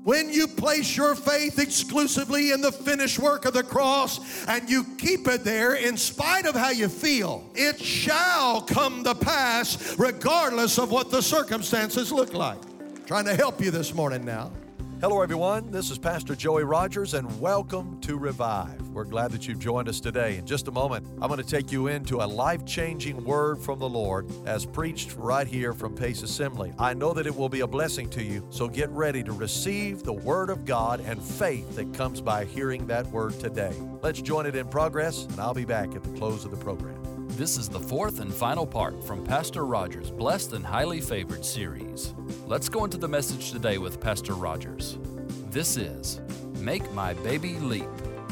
When you place your faith exclusively in the finished work of the cross and you keep it there in spite of how you feel, it shall come to pass regardless of what the circumstances look like. Trying to help you this morning now. Hello, everyone. This is Pastor Joey Rogers, and welcome to Revive. We're glad that you've joined us today. In just a moment, I'm going to take you into a life-changing word from the Lord as preached right here from Pace Assembly. I know that it will be a blessing to you, so get ready to receive the Word of God and faith that comes by hearing that Word today. Let's join it in progress, and I'll be back at the close of the program. This is the fourth and final part from Pastor Rogers' Blessed and Highly Favored series. Let's go into the message today with Pastor Rogers. This is Make My Baby Leap.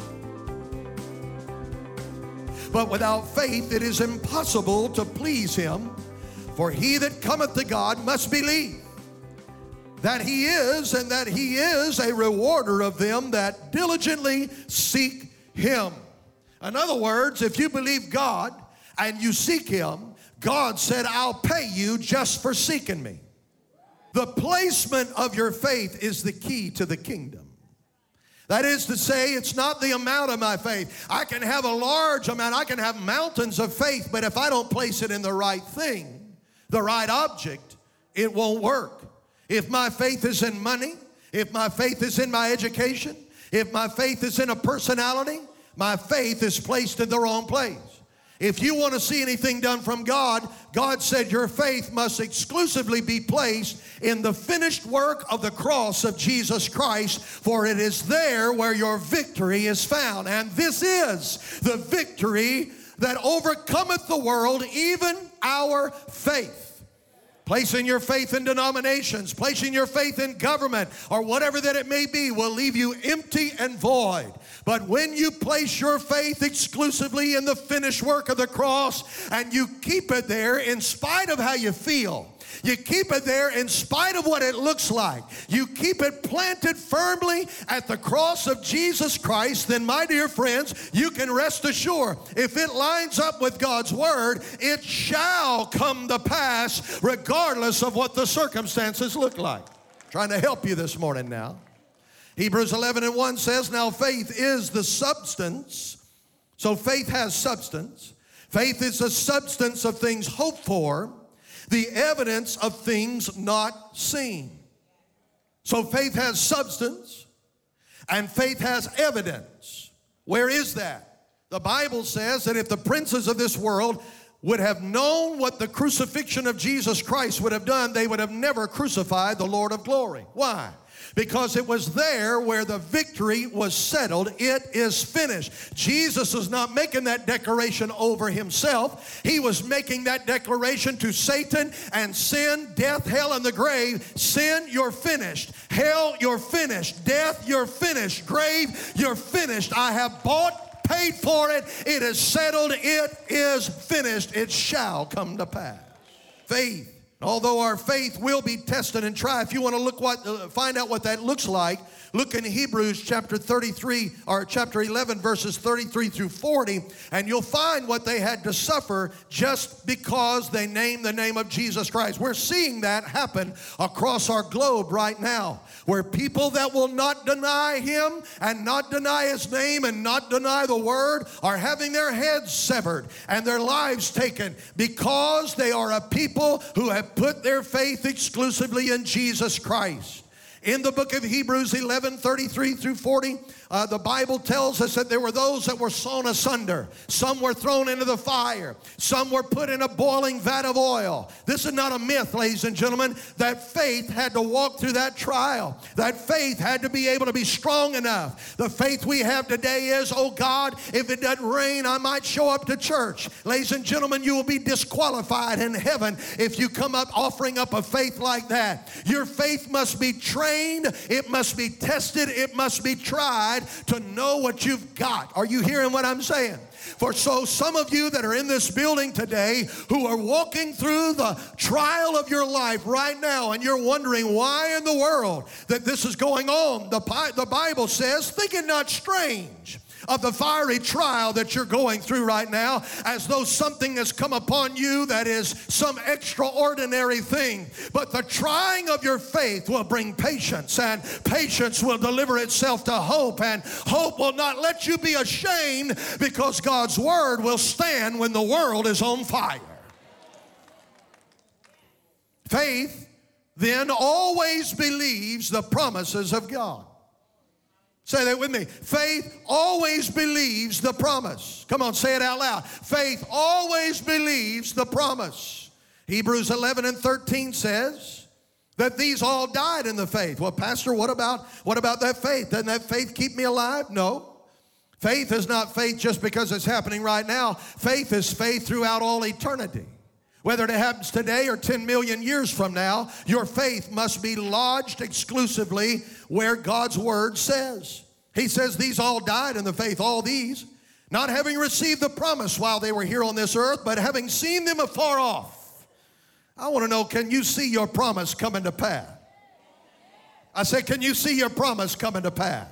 But without faith it is impossible to please Him, for he that cometh to God must believe that He is, and that He is a rewarder of them that diligently seek Him. In other words, if you believe God and you seek Him, God said, I'll pay you just for seeking me. The placement of your faith is the key to the kingdom. That is to say, it's not the amount of my faith. I can have a large amount, I can have mountains of faith, but if I don't place it in the right thing, the right object, it won't work. If my faith is in money, if my faith is in my education, if my faith is in a personality, my faith is placed in the wrong place. If you want to see anything done from God, God said your faith must exclusively be placed in the finished work of the cross of Jesus Christ, for it is there where your victory is found. And this is the victory that overcometh the world, even our faith. Placing your faith in denominations, placing your faith in government, or whatever that it may be, will leave you empty and void. But when you place your faith exclusively in the finished work of the cross and you keep it there in spite of how you feel, you keep it there in spite of what it looks like, you keep it planted firmly at the cross of Jesus Christ, then my dear friends, you can rest assured, if it lines up with God's Word, it shall come to pass regardless of what the circumstances look like. Trying to help you this morning now. Hebrews 11:1 says, now faith is the substance. So faith has substance. Faith is the substance of things hoped for, the evidence of things not seen. So faith has substance and faith has evidence. Where is that? The Bible says that if the princes of this world would have known what the crucifixion of Jesus Christ would have done, they would have never crucified the Lord of glory. Why? Because it was there where the victory was settled. It is finished. Jesus was not making that declaration over himself. He was making that declaration to Satan and sin, death, hell, and the grave. Sin, you're finished. Hell, you're finished. Death, you're finished. Grave, you're finished. I have bought, paid for it. It is settled. It is finished. It shall come to pass. Faith. Although our faith will be tested and tried, if you want to find out what that looks like, look in Hebrews chapter 33 or chapter 11 verses 33 through 40, and you'll find what they had to suffer just because they named the name of Jesus Christ. We're seeing that happen across our globe right now, where people that will not deny Him and not deny His name and not deny the Word are having their heads severed and their lives taken because they are a people who have put their faith exclusively in Jesus Christ. In the book of Hebrews 11:33 through 40, the Bible tells us that there were those that were sawn asunder. Some were thrown into the fire. Some were put in a boiling vat of oil. This is not a myth, ladies and gentlemen. That faith had to walk through that trial. That faith had to be able to be strong enough. The faith we have today is, oh God, if it doesn't rain, I might show up to church. Ladies and gentlemen, you will be disqualified in heaven if you come up offering up a faith like that. Your faith must be trained. It must be tested. It must be tried to know what you've got. Are you hearing what I'm saying? For so some of you that are in this building today who are walking through the trial of your life right now, and you're wondering why in the world that this is going on, the Bible says, think it not strange of the fiery trial that you're going through right now as though something has come upon you that is some extraordinary thing. But the trying of your faith will bring patience, and patience will deliver itself to hope, and hope will not let you be ashamed, because God's word will stand when the world is on fire. Faith then always believes the promises of God. Say that with me. Faith always believes the promise. Come on, say it out loud. Faith always believes the promise. Hebrews 11 and 13 says that these all died in the faith. Well, Pastor, what about that faith? Doesn't that faith keep me alive? No. Faith is not faith just because it's happening right now. Faith is faith throughout all eternity. Whether it happens today or 10 million years from now, your faith must be lodged exclusively where God's word says. He says these all died in the faith, all these, not having received the promise while they were here on this earth, but having seen them afar off. I want to know, can you see your promise coming to pass? I said, can you see your promise coming to pass?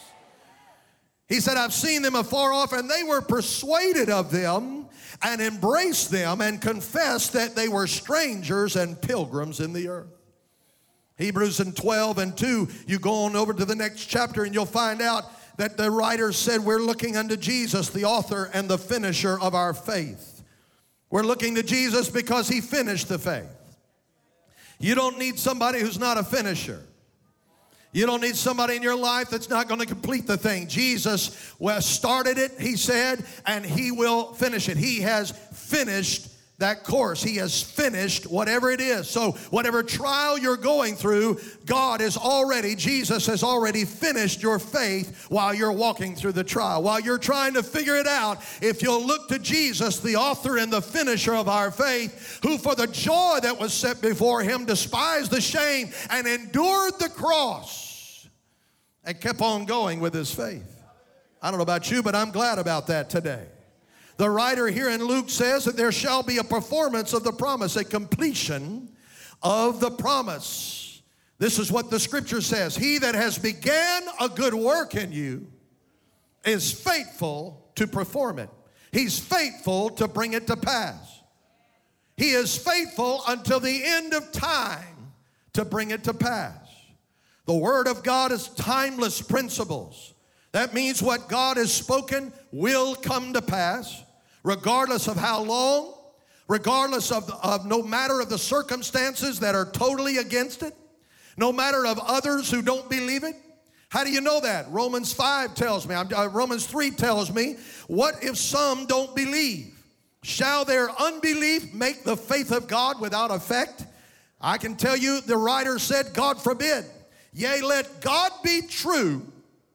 He said, I've seen them afar off, and they were persuaded of them and embraced them and confessed that they were strangers and pilgrims in the earth. Hebrews 12 and 2, you go on over to the next chapter and you'll find out that the writer said we're looking unto Jesus, the author and the finisher of our faith. We're looking to Jesus because he finished the faith. You don't need somebody who's not a finisher. You don't need somebody in your life that's not going to complete the thing. Jesus started it, he said, and he will finish it. He has finished that course. He has finished whatever it is. So whatever trial you're going through, Jesus has already finished your faith while you're walking through the trial. While you're trying to figure it out, if you'll look to Jesus, the author and the finisher of our faith, who for the joy that was set before him despised the shame and endured the cross and kept on going with his faith. I don't know about you, but I'm glad about that today. The writer here in Luke says that there shall be a performance of the promise, a completion of the promise. This is what the scripture says. He that has began a good work in you is faithful to perform it. He's faithful to bring it to pass. He is faithful until the end of time to bring it to pass. The word of God is timeless principles. That means what God has spoken will come to pass, regardless of how long, regardless of no matter of the circumstances that are totally against it, no matter of others who don't believe it. How do you know that? Romans 5 tells me, Romans 3 tells me, what if some don't believe? Shall their unbelief make the faith of God without effect? I can tell you, the writer said, God forbid. Yea, let God be true,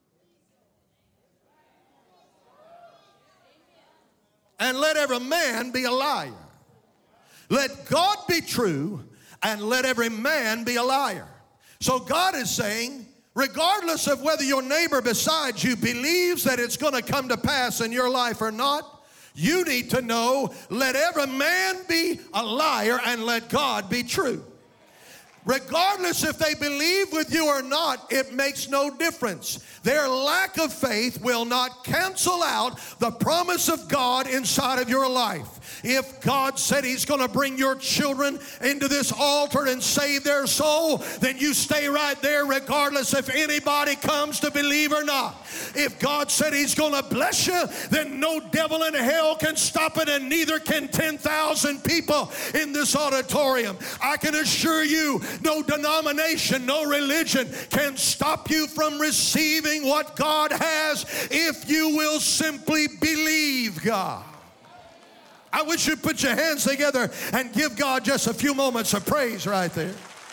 and let every man be a liar. Let God be true, and let every man be a liar. So God is saying, regardless of whether your neighbor beside you believes that it's going to come to pass in your life or not, you need to know, let every man be a liar and let God be true. Regardless if they believe with you or not, it makes no difference. Their lack of faith will not cancel out the promise of God inside of your life. If God said he's going to bring your children into this altar and save their soul, then you stay right there regardless if anybody comes to believe or not. If God said he's going to bless you, then no devil in hell can stop it, and neither can 10,000 people in this auditorium. I can assure you, no denomination, no religion can stop you from receiving what God has if you will simply believe God. I wish you'd put your hands together and give God just a few moments of praise right there.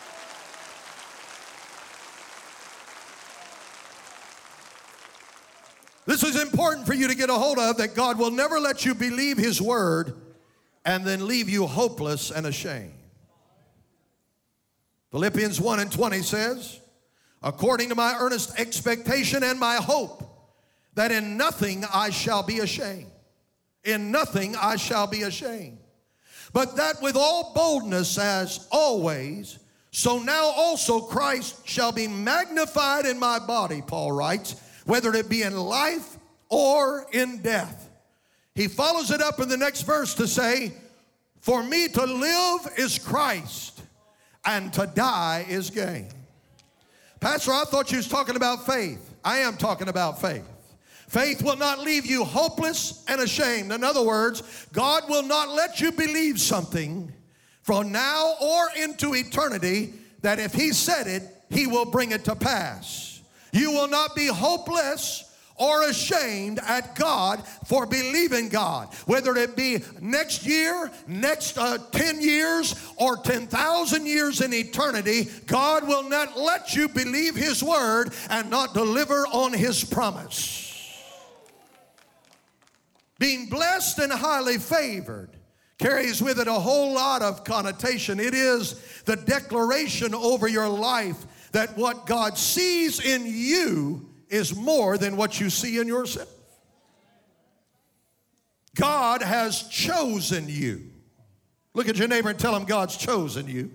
This is important for you to get a hold of, that God will never let you believe his word and then leave you hopeless and ashamed. Philippians 1 and 20 says, according to my earnest expectation and my hope, that in nothing I shall be ashamed. In nothing I shall be ashamed. But that with all boldness as always, so now also Christ shall be magnified in my body, Paul writes, whether it be in life or in death. He follows it up in the next verse to say, for me to live is Christ, and to die is gain. Pastor, I thought you was talking about faith. I am talking about faith. Faith will not leave you hopeless and ashamed. In other words, God will not let you believe something from now or into eternity that if He said it, He will bring it to pass. You will not be hopeless or ashamed at God for believing God. Whether it be next year, next 10 years, or 10,000 years in eternity, God will not let you believe His word and not deliver on His promise. Being blessed and highly favored carries with it a whole lot of connotation. It is the declaration over your life that what God sees in you is more than what you see in yourself. God has chosen you. Look at your neighbor and tell him God's chosen you.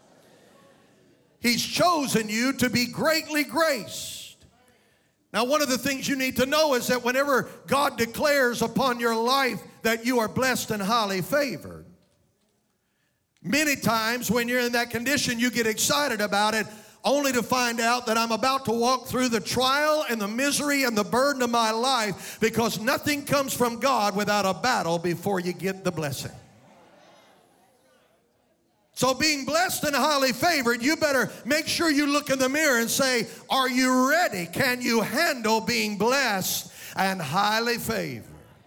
He's chosen you to be greatly graced. Now, one of the things you need to know is that whenever God declares upon your life that you are blessed and highly favored, many times when you're in that condition, you get excited about it, only to find out that I'm about to walk through the trial and the misery and the burden of my life, because nothing comes from God without a battle before you get the blessing. So being blessed and highly favored, you better make sure you look in the mirror and say, are you ready? Can you handle being blessed and highly favored?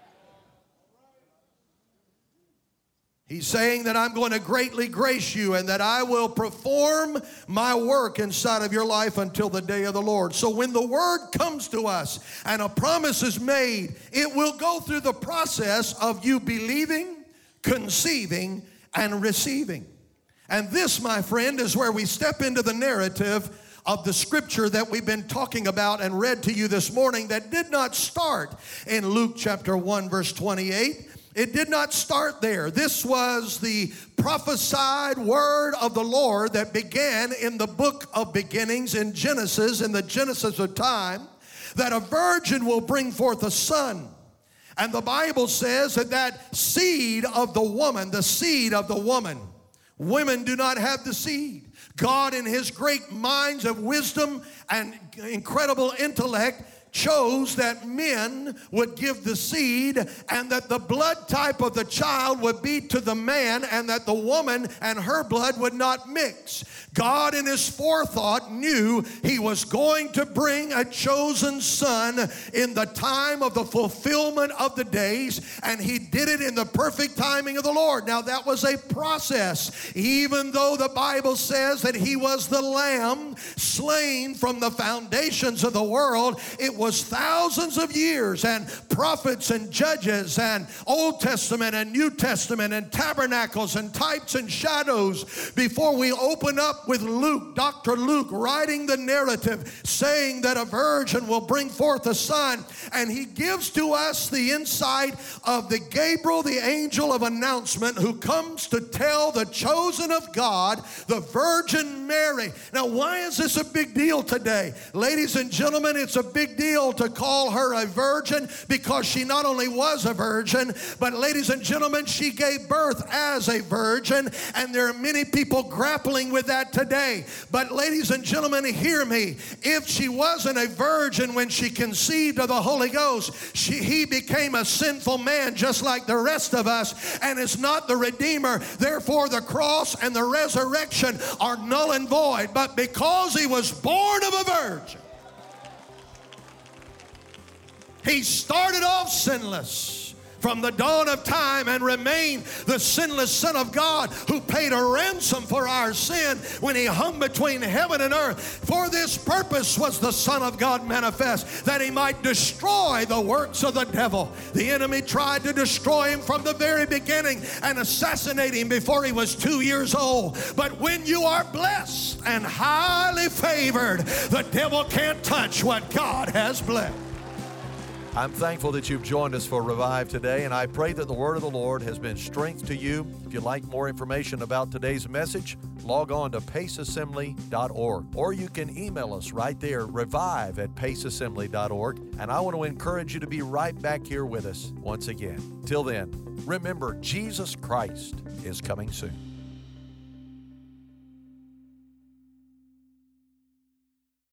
He's saying that I'm going to greatly grace you and that I will perform my work inside of your life until the day of the Lord. So when the word comes to us and a promise is made, it will go through the process of you believing, conceiving, and receiving. And this, my friend, is where we step into the narrative of the scripture that we've been talking about and read to you this morning that did not start in Luke chapter 1, verse 28. It did not start there. This was the prophesied word of the Lord that began in the book of beginnings in Genesis, in the Genesis of time, that a virgin will bring forth a son. And the Bible says that that seed of the woman, women do not have the seed. God, in His great minds of wisdom and incredible intellect, chose that men would give the seed and that the blood type of the child would be to the man and that the woman and her blood would not mix. God in His forethought knew He was going to bring a chosen son in the time of the fulfillment of the days, and He did it in the perfect timing of the Lord. Now that was a process. Even though the Bible says that He was the lamb slain from the foundations of the world, it was thousands of years and prophets and judges and Old Testament and New Testament and tabernacles and types and shadows before we open up with Luke, Dr. Luke, writing the narrative saying that a virgin will bring forth a son, and he gives to us the insight of the Gabriel, the angel of announcement, who comes to tell the chosen of God, the Virgin Mary. Now, why is this a big deal today? Ladies and gentlemen, it's a big deal to call her a virgin because she not only was a virgin, but ladies and gentlemen, she gave birth as a virgin, and there are many people grappling with that today. But ladies and gentlemen, hear me. If she wasn't a virgin when she conceived of the Holy Ghost, he became a sinful man just like the rest of us, and is not the Redeemer. Therefore, the cross and the resurrection are null and void. But because he was born of a virgin, he started off sinless from the dawn of time and remained the sinless Son of God who paid a ransom for our sin when he hung between heaven and earth. For this purpose was the Son of God manifest, that he might destroy the works of the devil. The enemy tried to destroy him from the very beginning and assassinate him before he was 2 years old. But when you are blessed and highly favored, the devil can't touch what God has blessed. I'm thankful that you've joined us for Revive today, and I pray that the Word of the Lord has been strength to you. If you'd like more information about today's message, log on to paceassembly.org, or you can email us right there, revive@paceassembly.org, and I want to encourage you to be right back here with us once again. Till then, remember, Jesus Christ is coming soon.